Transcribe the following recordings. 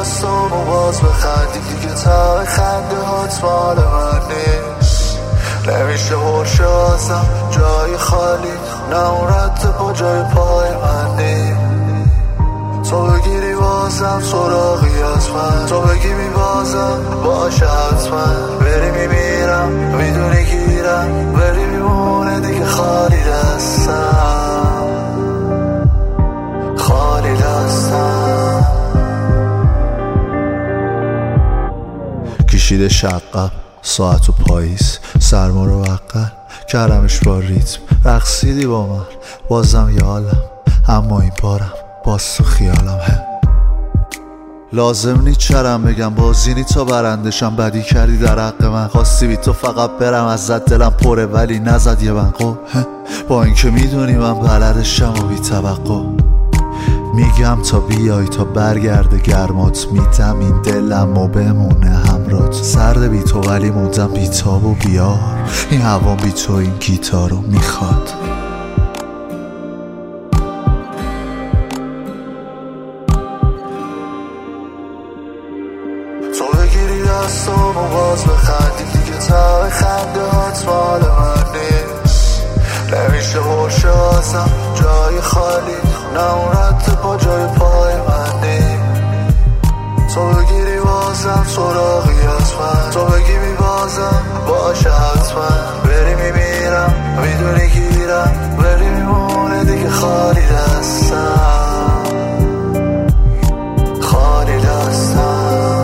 دستامو باز بخندی دیگه تا خنده هات مال من نیست. نمیشه برشه آزم جای خالی، نه اون رد پا جای پای من نیست. تو بگیری بازم سراغی از من، تو بگی میبازم باشه حتما. بری میمیرم میدونی گیرم، بری میمونه دیگه خالی دستم، خالی دستم. کشیده شقم ساعت و پاییز، سرما رو وقل کردمش با ریتم. رقصیدی با من بازم یالم، اما این بارم باز تو خیالم. لازم نی چرم بگم بازی نی تا برندشم. بدی کردی در حق من، خواستی بی تو فقط برم ازت، دلم پره ولی نزد یه بنقو. با اینکه میدونی من بلدشم و بی توقع میگم تا بیای تا برگرده گرمات. میدم این دلم و بمونه همرات. سرد بی تو ولی موندم بی تاب و بیار. این هوا بی تو این گیتارو میخواد. تو بگیری دستامو باز بخندی دیگه تا خنده هات مال من نیست. نمیشه برشه آزم جای خالی، نه اون رد پا جای پای من نیست. تو بگیری بازم سراغی از من، تو بگی میبازم باشه حتما. بری میمیرم میدونی گیرم، بری میمونه دیگه خالی دستم، خالی دستم.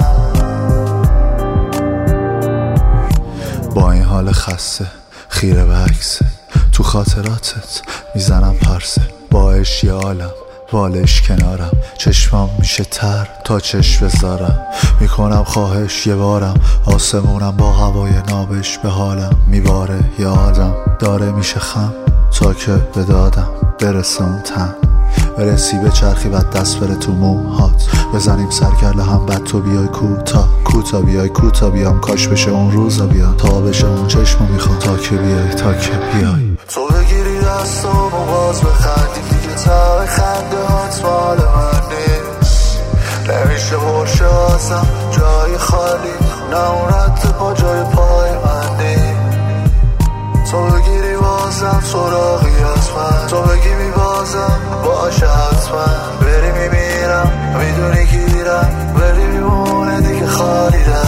با این حال خسته خیره به عکسه، تو خاطراتت میزنم پرسه. باش یه عالم والش کنارم، چشمام میشه تر تا چشم بذارم. میکنم خواهش یه بارم، آسمونم با هوای نابش به حالم میباره. یه آدم داره میشه خم تا که به دادم برسه اون تن. برسی به چرخی بعد دست بره تو موهات، بزنیم سرکله هم بعد تو بیای کوتا کوتا بیای کوتا بیام. کاش بشه اون روزا بیا تا بشه اون چشمو میخوام تا که بیای تا که بیای. تو بگیری دستامو باز بخندی دیگه تا خنده هات مال من نیست. نمیشه برشه آزم جای خالی، نه اون رد پا جای پای من نیست. تو بگیری بازم سراغی از من، تو بگی میبازم باشه حتما. بری میمیرم میدونی گیرم، بری میمونه دیگه خالی دستم.